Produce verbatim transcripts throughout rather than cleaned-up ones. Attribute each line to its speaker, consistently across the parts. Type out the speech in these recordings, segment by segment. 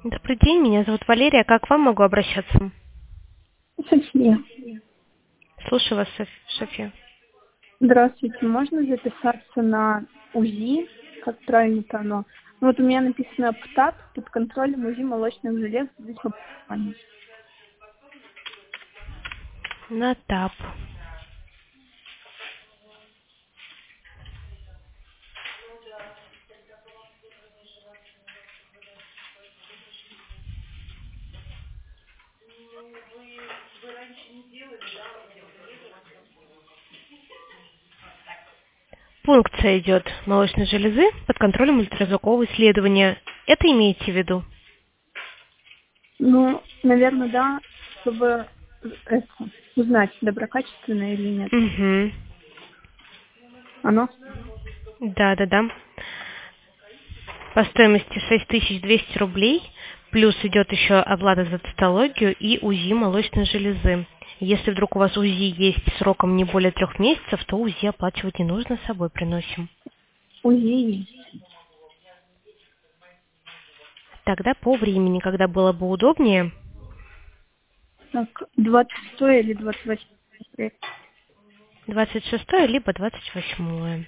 Speaker 1: Добрый день, меня зовут Валерия. Как к вам могу обращаться?
Speaker 2: София.
Speaker 1: Слушаю вас, Соф- София.
Speaker 2: Здравствуйте. Можно записаться на УЗИ? Как правильно-то оно? Ну, вот у меня написано ПТАП под контролем УЗИ молочных желез в двух образованиях.
Speaker 1: На ТАП. Пункция идет молочной железы под контролем ультразвукового исследования. Это имеете в виду?
Speaker 2: Ну, наверное, да, чтобы это, узнать, доброкачественное или нет.
Speaker 1: Угу.
Speaker 2: Оно?
Speaker 1: Да, да, да. По стоимости шесть тысяч двести рублей, плюс идет еще оплата за цитологию и УЗИ молочной железы. Если вдруг у вас УЗИ есть сроком не более трех месяцев, то УЗИ оплачивать не нужно, с собой приносим.
Speaker 2: УЗИ есть.
Speaker 1: Тогда по времени, когда было бы удобнее,
Speaker 2: Так, двадцать шестое или двадцать восьмое?
Speaker 1: двадцать шестое либо двадцать восьмое.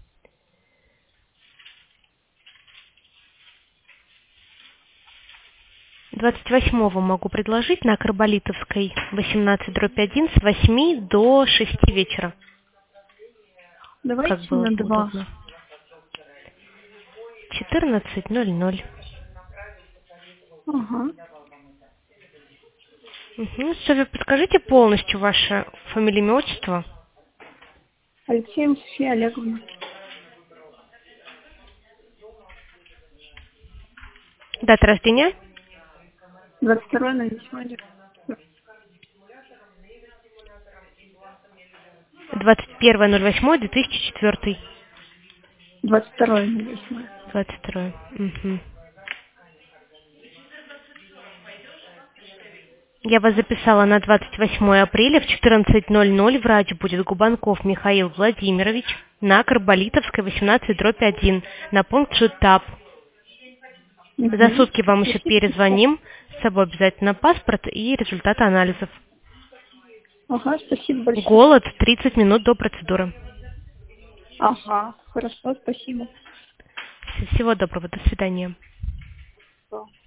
Speaker 1: двадцать восьмого могу предложить на Карболитовской восемнадцать дробь один с восьми до шести вечера. Как
Speaker 2: Давайте
Speaker 1: было
Speaker 2: на
Speaker 1: бы
Speaker 2: два.
Speaker 1: удобно. четырнадцать ноль ноль.
Speaker 2: Ага.
Speaker 1: Угу. Софья, подскажите полностью ваше фамилия, имя, отчество.
Speaker 2: Алексеем София Олеговна.
Speaker 1: Дата рождения?
Speaker 2: двадцать второе ноль восьмое.
Speaker 1: двадцать первое ноль восьмое две тысячи четвёртый.
Speaker 2: двадцать второе ноль восьмое.
Speaker 1: двадцать второе. Угу. Я вас записала на двадцать восьмое апреля в четырнадцать ноль ноль. Врач будет Губанков Михаил Владимирович на Карболитовской восемнадцать дробь один на пункт ТАП.
Speaker 2: Угу.
Speaker 1: За сутки вам еще
Speaker 2: Спасибо.
Speaker 1: перезвоним. С собой обязательно паспорт и результаты анализов.
Speaker 2: Ага, спасибо большое.
Speaker 1: Голод тридцать минут до процедуры.
Speaker 2: Ага, хорошо, спасибо.
Speaker 1: Всего доброго, до свидания.
Speaker 2: Всё.